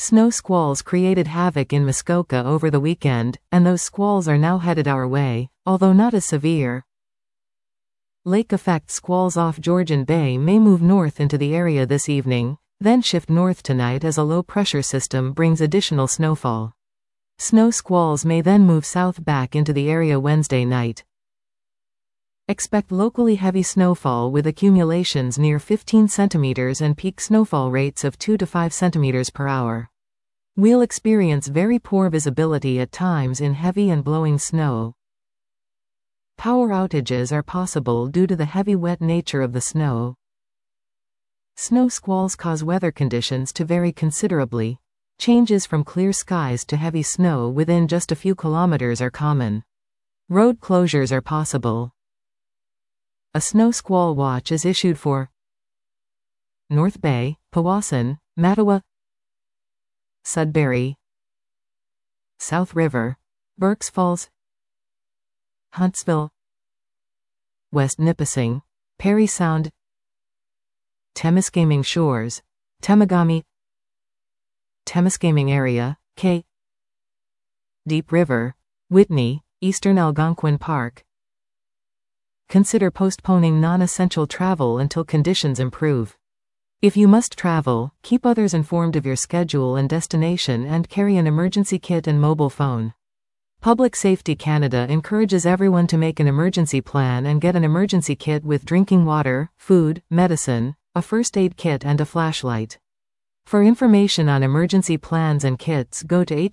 Snow squalls created havoc in Muskoka over the weekend, and those squalls are now headed our way, although not as severe. Lake effect squalls off Georgian Bay may move north into the area this evening, then shift north tonight as a low-pressure system brings additional snowfall. Snow squalls may then move south back into the area Wednesday night. Expect locally heavy snowfall with accumulations near 15 centimeters and peak snowfall rates of 2 to 5 centimeters per hour. We'll experience very poor visibility at times in heavy and blowing snow. Power outages are possible due to the heavy wet nature of the snow. Snow squalls cause weather conditions to vary considerably. Changes from clear skies to heavy snow within just a few kilometers are common. Road closures are possible. A snow squall watch is issued for North Bay, Powassan, Mattawa, Sudbury, South River, Berks Falls, Huntsville, West Nipissing, Parry Sound, Temiskaming Shores, Temagami, Temiskaming Area, K. Deep River, Whitney, Eastern Algonquin Park. Consider postponing non-essential travel until conditions improve. If you must travel, keep others informed of your schedule and destination and carry an emergency kit and mobile phone. Public Safety Canada encourages everyone to make an emergency plan and get an emergency kit with drinking water, food, medicine, a first aid kit and a flashlight. For information on emergency plans and kits, go to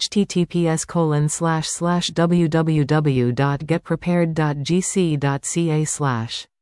https://www.getprepared.gc.ca/